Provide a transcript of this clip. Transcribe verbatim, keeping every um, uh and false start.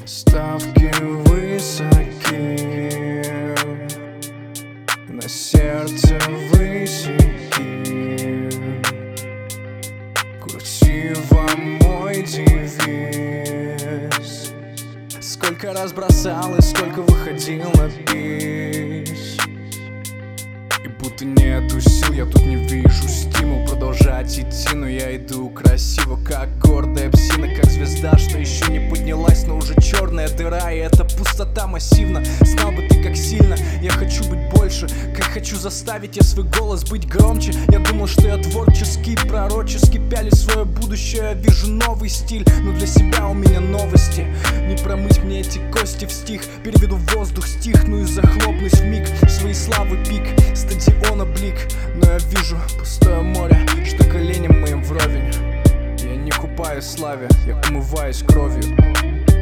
Ставки высоки, на сердце высеки. Курсива мой девиз. Сколько раз бросал и сколько выходил на бис. И будто нету сил, я тут не вижу стимул продолжать идти. Но я иду красиво, как гордая псина, как звезда, что еще не поднялась, но уже черная дыра. И эта пустота массивна. Знал бы ты, как сильно я хочу быть больше, как хочу заставить я свой голос быть громче. Я думал, что я творческий, пророческий, пялю свое будущее, я вижу новый стиль. Но для себя у меня новости. Не промыть мне эти кости в стих. Переведу в воздух, стихну и захлопнусь вмиг. Своей славы пик, стадиона блик. Но я вижу пустое море, что коленям моим вровень. Я не купаюсь в славе, я умываюсь кровью.